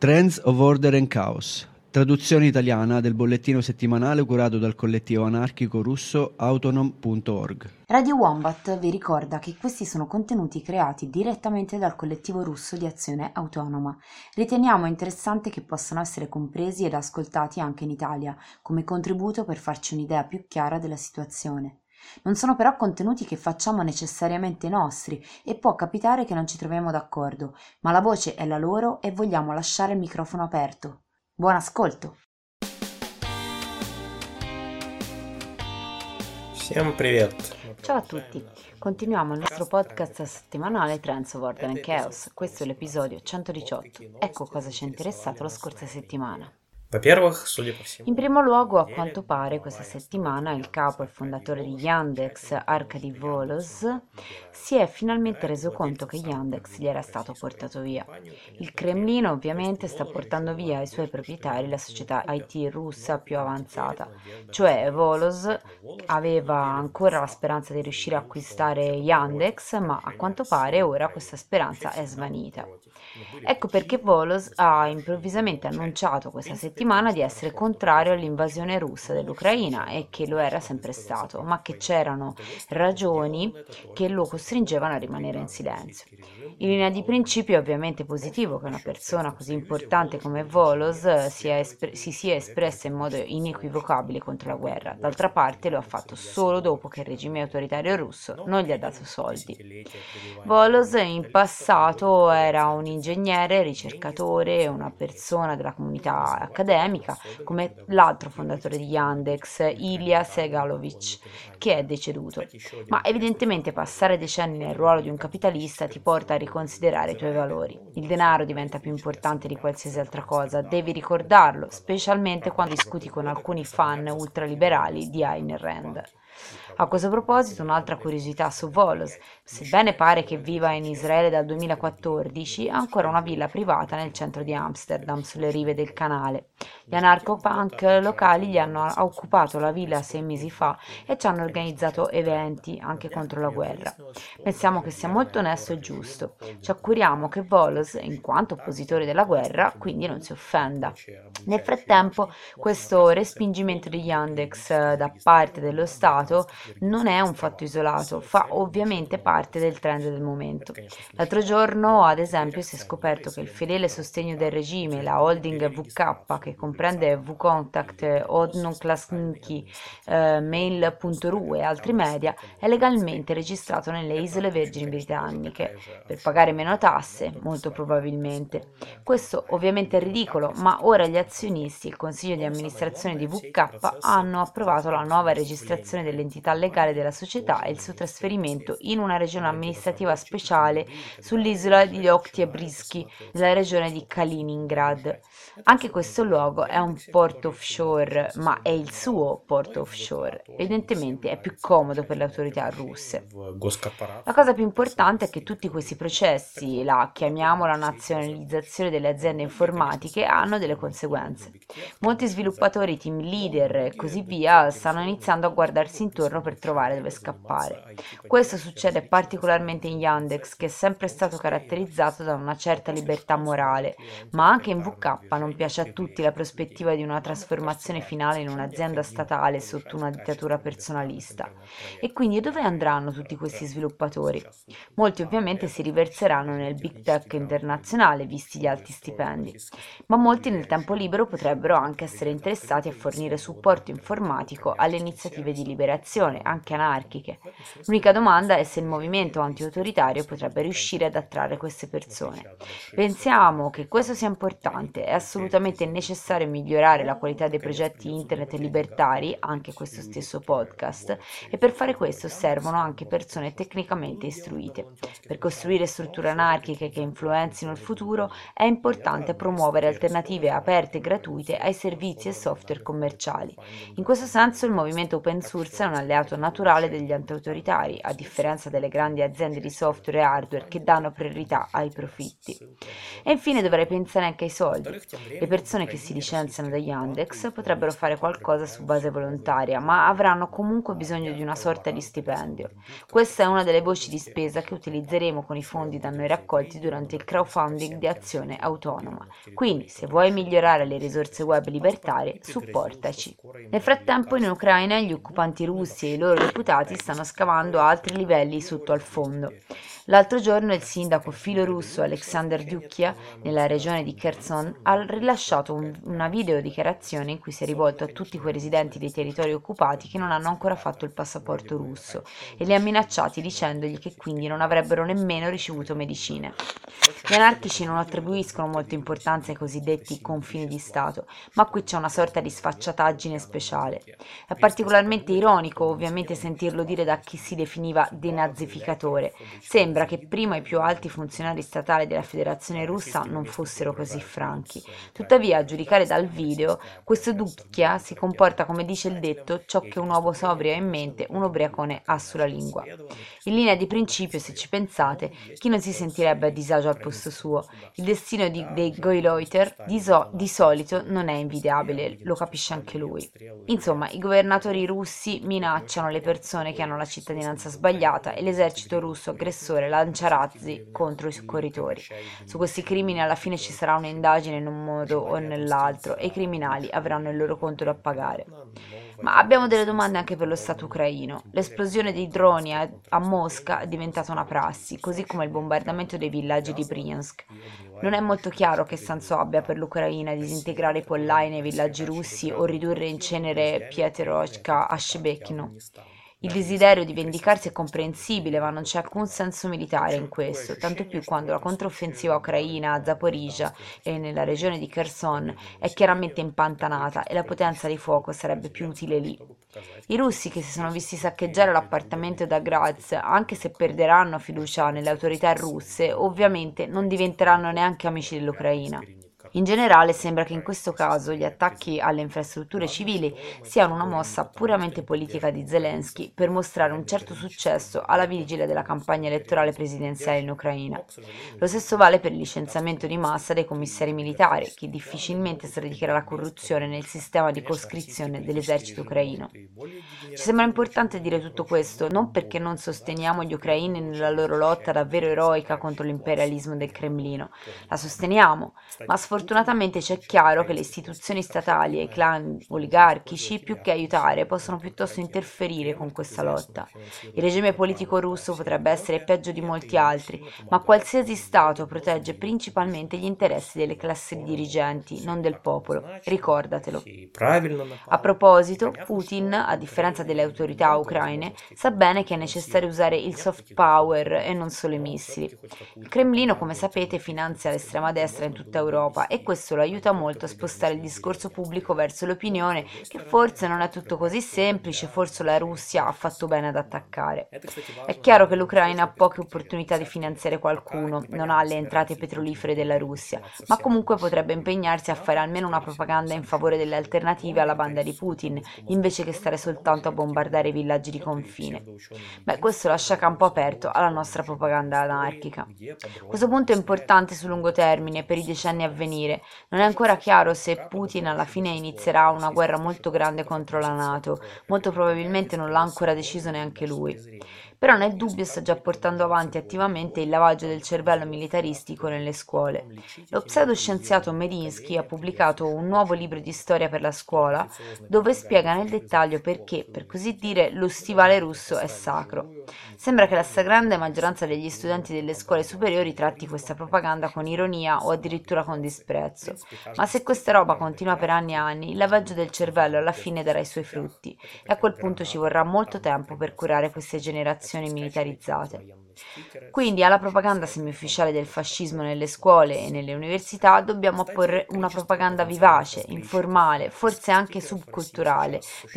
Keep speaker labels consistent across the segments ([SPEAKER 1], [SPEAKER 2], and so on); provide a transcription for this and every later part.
[SPEAKER 1] Trends of Order and Chaos, traduzione italiana del bollettino settimanale curato dal collettivo anarchico russo Autonom.org.
[SPEAKER 2] Radio Wombat vi ricorda che questi sono contenuti creati direttamente dal collettivo russo di azione autonoma. Riteniamo interessante che possano essere compresi ed ascoltati anche in Italia, come contributo per farci un'idea più chiara della situazione. Non sono però contenuti che facciamo necessariamente nostri e può capitare che non ci troviamo d'accordo, ma la voce è la loro e vogliamo lasciare il microfono aperto. Buon ascolto!
[SPEAKER 3] Всем привет!
[SPEAKER 2] Ciao a tutti, continuiamo il nostro podcast settimanale Trends of Order and Chaos. Questo è l'episodio 118. Ecco cosa ci è interessato la scorsa settimana.
[SPEAKER 3] Во-первых, судя по всему,
[SPEAKER 2] In primo luogo, a quanto pare, questa settimana il capo e fondatore di Yandex, Arkady Volos, si è finalmente reso conto che Yandex gli era stato portato via. Il Cremlino ovviamente sta portando via ai suoi proprietari la società IT russa più avanzata, cioè Volos aveva ancora la speranza di riuscire a acquistare Yandex, ma a quanto pare ora questa speranza è svanita. Ecco perché Volos ha improvvisamente annunciato questa settimana di essere contrario all'invasione russa dell'Ucraina e che lo era sempre stato, ma che c'erano ragioni che lo costringevano a rimanere in silenzio. In linea di principio è ovviamente positivo che una persona così importante come Volos si sia espressa in modo inequivocabile contro la guerra. D'altra parte lo ha fatto solo dopo che il regime autoritario russo non gli ha dato soldi. Volos in passato era un ingegnere, ricercatore, una persona della comunità accademica, come l'altro fondatore di Yandex, Ilya Segalovic, che è deceduto. Ma evidentemente passare decenni nel ruolo di un capitalista ti porta a riconsiderare i tuoi valori. Il denaro diventa più importante di qualsiasi altra cosa, devi ricordarlo, specialmente quando discuti con alcuni fan ultraliberali di Ayn Rand. A questo proposito, un'altra curiosità su Volos: sebbene pare che viva in Israele dal 2014, ha ancora una villa privata nel centro di Amsterdam, sulle rive del canale. Gli anarcho-punk locali gli hanno occupato la villa 6 mesi fa e ci hanno organizzato eventi anche contro la guerra. Pensiamo che sia molto onesto e giusto. Ci auguriamo che Volos, in quanto oppositore della guerra, quindi non si offenda. Nel frattempo, questo respingimento di Yandex da parte dello Stato non è un fatto isolato, fa ovviamente parte del trend del momento. L'altro giorno, ad esempio, si è scoperto che il fedele sostegno del regime, la holding VK, che comprende VKontakte, Odnoklassniki, Mail.ru e altri media, è legalmente registrato nelle Isole Vergini Britanniche per pagare meno tasse, molto probabilmente. Questo ovviamente è ridicolo, ma ora gli azionisti e il consiglio di amministrazione di VK hanno approvato la nuova registrazione dell'entità legale della società e il suo trasferimento in una regione amministrativa speciale sull'isola di Oktyabrskyi, nella regione di Kaliningrad. Anche questo luogo è un porto offshore, ma è il suo porto offshore. Evidentemente è più comodo per le autorità russe. La cosa più importante è che tutti questi processi, chiamiamola nazionalizzazione delle aziende informatiche, hanno delle conseguenze. Molti sviluppatori, team leader e così via stanno iniziando a guardarsi intorno per trovare dove scappare. Questo succede particolarmente in Yandex, che è sempre stato caratterizzato da una certa libertà morale, ma anche in VK non piace a tutti la prospettiva di una trasformazione finale in un'azienda statale sotto una dittatura personalista. E quindi dove andranno tutti questi sviluppatori? Molti ovviamente si riverseranno nel big tech internazionale, visti gli alti stipendi, ma molti nel tempo libero potrebbero anche essere interessati a fornire supporto informatico alle iniziative di liberazione, anche anarchiche. L'unica domanda è se il movimento anti-autoritario potrebbe riuscire ad attrarre queste persone. Pensiamo che questo sia importante, è assolutamente necessario migliorare la qualità dei progetti internet libertari, anche questo stesso podcast, e per fare questo servono anche persone tecnicamente istruite. Per costruire strutture anarchiche che influenzino il futuro è importante promuovere alternative aperte e gratuite ai servizi e software commerciali. In questo senso il movimento open source è un alleato alleato naturale degli antiautoritari, a differenza delle grandi aziende di software e hardware che danno priorità ai profitti. E infine dovrei pensare anche ai soldi. Le persone che si licenziano da Yandex potrebbero fare qualcosa su base volontaria, ma avranno comunque bisogno di una sorta di stipendio. Questa è una delle voci di spesa che utilizzeremo con i fondi da noi raccolti durante il crowdfunding di Azione Autonoma. Quindi, se vuoi migliorare le risorse web libertarie, supportaci. Nel frattempo, in Ucraina, gli occupanti russi e i loro deputati stanno scavando a altri livelli sotto al fondo. L'altro giorno il sindaco filorusso Alexander Dukia, nella regione di Kherson, ha rilasciato una video dichiarazione in cui si è rivolto a tutti quei residenti dei territori occupati che non hanno ancora fatto il passaporto russo e li ha minacciati dicendogli che quindi non avrebbero nemmeno ricevuto medicine. Gli anarchici non attribuiscono molta importanza ai cosiddetti confini di Stato, ma qui c'è una sorta di sfacciataggine speciale. È particolarmente ironico, ovviamente, sentirlo dire da chi si definiva denazificatore. Sembra che prima i più alti funzionari statali della Federazione Russa non fossero così franchi. Tuttavia, a giudicare dal video, questo Dukia si comporta come dice il detto: ciò che un uomo sobrio ha in mente, un ubriacone ha sulla lingua. In linea di principio, se ci pensate, chi non si sentirebbe a disagio al posto suo? Il destino dei Goyleuter di solito non è invidiabile, lo capisce anche lui. Insomma, i governatori russi minacciano le persone che hanno la cittadinanza sbagliata e l'esercito russo aggressore lancia razzi contro i soccorritori. Su questi crimini alla fine ci sarà un'indagine in un modo o nell'altro e i criminali avranno il loro conto da pagare. Ma abbiamo delle domande anche per lo Stato ucraino. L'esplosione dei droni a Mosca è diventata una prassi, così come il bombardamento dei villaggi di Bryansk. Non è molto chiaro che senso abbia per l'Ucraina disintegrare i pollai nei villaggi russi o ridurre in cenere Pietrochka a Shebekino. Il desiderio di vendicarsi è comprensibile, ma non c'è alcun senso militare in questo, tanto più quando la controffensiva ucraina a Zaporizhzhia e nella regione di Kherson è chiaramente impantanata e la potenza di fuoco sarebbe più utile lì. I russi che si sono visti saccheggiare l'appartamento da Graz, anche se perderanno fiducia nelle autorità russe, ovviamente non diventeranno neanche amici dell'Ucraina. In generale sembra che in questo caso gli attacchi alle infrastrutture civili siano una mossa puramente politica di Zelensky per mostrare un certo successo alla vigilia della campagna elettorale presidenziale in Ucraina. Lo stesso vale per il licenziamento di massa dei commissari militari, che difficilmente sradicherà la corruzione nel sistema di coscrizione dell'esercito ucraino. Ci sembra importante dire tutto questo non perché non sosteniamo gli ucraini nella loro lotta davvero eroica contro l'imperialismo del Cremlino. La sosteniamo, ma sfortunatamente c'è chiaro che le istituzioni statali e i clan oligarchici, più che aiutare, possono piuttosto interferire con questa lotta. Il regime politico russo potrebbe essere peggio di molti altri, ma qualsiasi Stato protegge principalmente gli interessi delle classi dirigenti, non del popolo. Ricordatelo. A proposito, Putin, a differenza delle autorità ucraine, sa bene che è necessario usare il soft power e non solo i missili. Il Cremlino, come sapete, finanzia l'estrema destra in tutta Europa e questo lo aiuta molto a spostare il discorso pubblico verso l'opinione che forse non è tutto così semplice, forse la Russia ha fatto bene ad attaccare. È chiaro che l'Ucraina ha poche opportunità di finanziare qualcuno, non ha le entrate petrolifere della Russia, ma comunque potrebbe impegnarsi a fare almeno una propaganda in favore delle alternative alla banda di Putin, invece che stare soltanto a bombardare i villaggi di confine. Beh, questo lascia campo aperto alla nostra propaganda anarchica. Questo punto è importante sul lungo termine, per i decenni a venire. Non è ancora chiaro se Putin alla fine inizierà una guerra molto grande contro la NATO, molto probabilmente non l'ha ancora deciso neanche lui. Però nel dubbio sta già portando avanti attivamente il lavaggio del cervello militaristico nelle scuole. Lo pseudoscienziato Medinsky ha pubblicato un nuovo libro di storia per la scuola dove spiega nel dettaglio perché, per così dire, lo stivale russo è sacro. Sembra che la stragrande maggioranza degli studenti delle scuole superiori tratti questa propaganda con ironia o addirittura con disprezzo. Ma se questa roba continua per anni e anni, il lavaggio del cervello alla fine darà i suoi frutti e a quel punto ci vorrà molto tempo per curare queste generazioni militarizzate. Quindi alla propaganda semiufficiale del fascismo nelle scuole e nelle università dobbiamo apporre una propaganda vivace, informale, forse anche subculturale,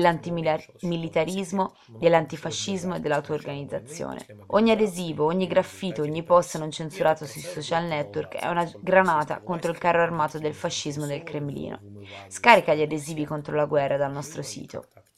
[SPEAKER 2] dell'antimilitarismo, dell'antifascismo e dell'auto-organizzazione. Ogni adesivo, ogni graffito, ogni post non censurato sui social network è una granata contro il carro armato del fascismo del Cremlino. Scarica gli adesivi contro la guerra dal nostro sito.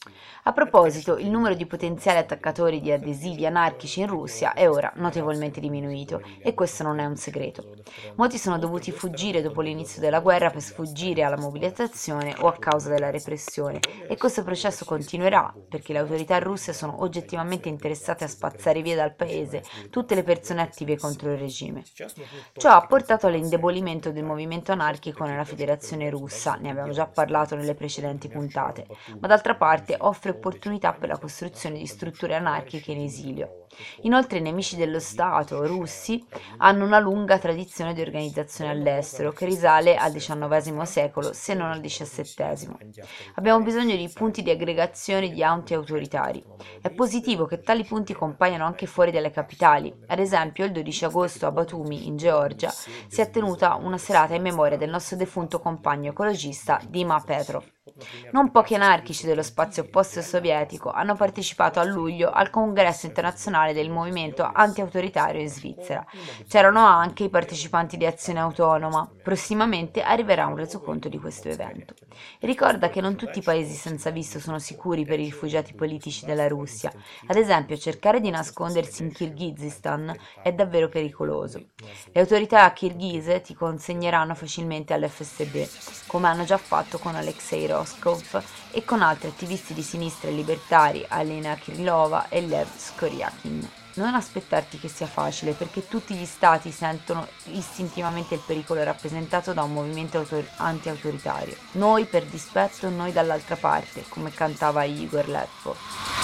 [SPEAKER 2] A proposito, il numero di potenziali attaccatori di adesivi anarchici in Russia è ora notevolmente diminuito e questo non è un segreto. Molti sono dovuti fuggire dopo l'inizio della guerra per sfuggire alla mobilitazione o a causa della repressione e questo processo continuerà perché le autorità russe sono oggettivamente interessate a spazzare via dal paese tutte le persone attive contro il regime. Ciò ha portato all'indebolimento del movimento anarchico nella Federazione Russa, ne abbiamo già parlato nelle precedenti puntate, ma d'altra parte offre opportunità per la costruzione di strutture anarchiche in esilio. Inoltre i nemici dello Stato russi hanno una lunga tradizione di organizzazione all'estero che risale al XIX secolo se non al XVII. Abbiamo bisogno di punti di aggregazione di anti-autoritari. È positivo che tali punti compaiano anche fuori dalle capitali. Ad esempio il 12 agosto a Batumi in Georgia si è tenuta una serata in memoria del nostro defunto compagno ecologista Dima Petrov. Non pochi anarchici dello spazio post-sovietico hanno partecipato a luglio al congresso internazionale del movimento anti-autoritario in Svizzera. C'erano anche i partecipanti di Azione Autonoma. Prossimamente arriverà un resoconto di questo evento. E ricorda che non tutti i paesi senza visto sono sicuri per i rifugiati politici della Russia. Ad esempio, cercare di nascondersi in Kirghizistan è davvero pericoloso. Le autorità kirghise ti consegneranno facilmente all'FSB, come hanno già fatto con Alexei Rostkov e con altri attivisti di sinistra e libertari, Alena Kirilova e Lev Skoriakin. Non aspettarti che sia facile, perché tutti gli stati sentono istintivamente il pericolo rappresentato da un movimento anti-autoritario. Noi per dispetto, noi dall'altra parte, come cantava Igor Letpov.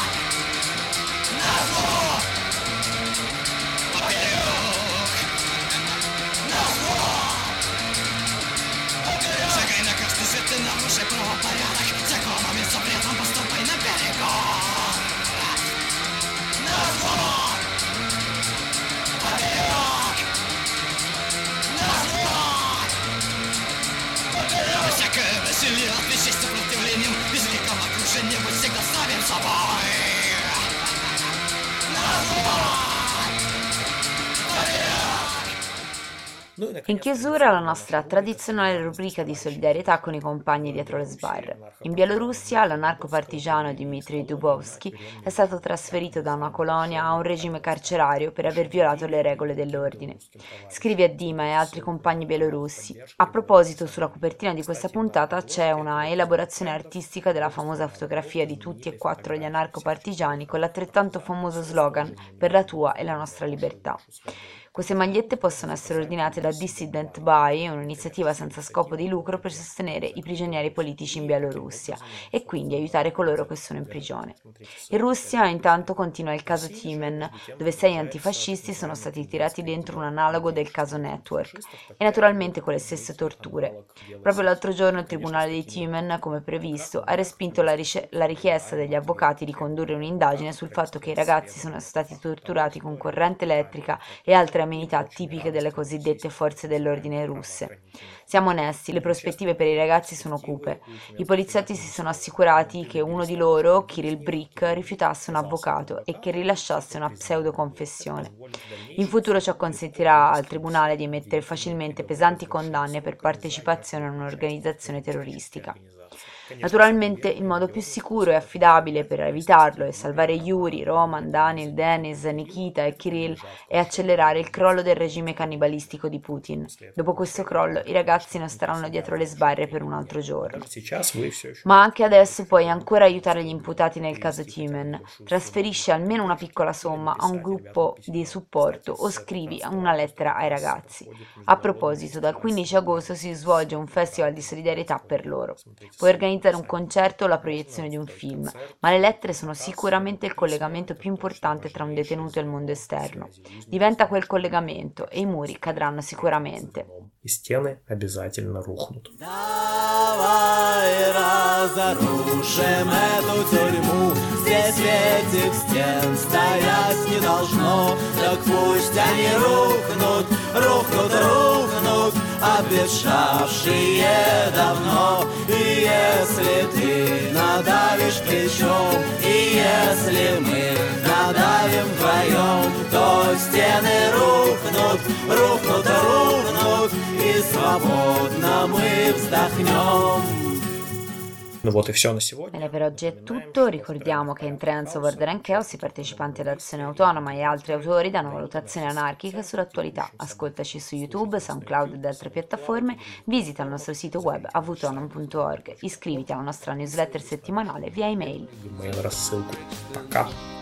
[SPEAKER 2] In chiusura la nostra tradizionale rubrica di solidarietà con i compagni dietro le sbarre. In Bielorussia l'anarco-partigiano Dmitry Dubovsky è stato trasferito da una colonia a un regime carcerario per aver violato le regole dell'ordine. Scrive a Dima e altri compagni bielorussi. A proposito, sulla copertina di questa puntata c'è una elaborazione artistica della famosa fotografia di tutti e 4 gli anarco-partigiani con l'altrettanto famoso slogan "Per la tua e la nostra libertà". Queste magliette possono essere ordinate da Dissident Buy, un'iniziativa senza scopo di lucro per sostenere i prigionieri politici in Bielorussia e quindi aiutare coloro che sono in prigione. In Russia intanto continua il caso Timen, dove 6 antifascisti sono stati tirati dentro un analogo del caso Network e naturalmente con le stesse torture. Proprio l'altro giorno il tribunale di Timen, come previsto, ha respinto la richiesta degli avvocati di condurre un'indagine sul fatto che i ragazzi sono stati torturati con corrente elettrica e altre amenità tipiche delle cosiddette forze dell'ordine russe. Siamo onesti, le prospettive per i ragazzi sono cupe. I poliziotti si sono assicurati che uno di loro, Kirill Brick, rifiutasse un avvocato e che rilasciasse una pseudo-confessione. In futuro ciò consentirà al tribunale di emettere facilmente pesanti condanne per partecipazione a un'organizzazione terroristica. Naturalmente il modo più sicuro e affidabile per evitarlo e salvare Yuri, Roman, Daniel, Denis, Nikita e Kirill è accelerare il crollo del regime cannibalistico di Putin. Dopo questo crollo i ragazzi non staranno dietro le sbarre per un altro giorno. Ma anche adesso puoi ancora aiutare gli imputati nel caso Timen. Trasferisci almeno una piccola somma a un gruppo di supporto o scrivi una lettera ai ragazzi. A proposito, dal 15 agosto si svolge un festival di solidarietà per loro. Puoi organizzare un concerto o la proiezione di un film, ma le lettere sono sicuramente il collegamento più importante tra un detenuto e il mondo esterno. Diventa quel collegamento e i muri cadranno sicuramente.
[SPEAKER 3] И стены обязательно рухнут.
[SPEAKER 4] Давай разрушим эту тюрьму, здесь этих стен стоять не должно, так пусть они рухнут, рухнут, рухнут, обветшавшие давно. И если ты надавишь плечом, и если мы надавим вдвоем, то стены рухнут, рухнут, рухнут, и свободно мы вздохнем.
[SPEAKER 3] Ну вот и все на сегодня.
[SPEAKER 2] Bene, per oggi è tutto. Ricordiamo che in Trends Over the Rank Chaos i partecipanti ad Azione Autonoma e altri autori danno valutazioni anarchiche sull'attualità. Ascoltaci su YouTube, SoundCloud ed altre piattaforme. Visita il nostro sito web avutonom.org. Iscriviti alla nostra newsletter settimanale via email.
[SPEAKER 3] Email рассылку. Пока.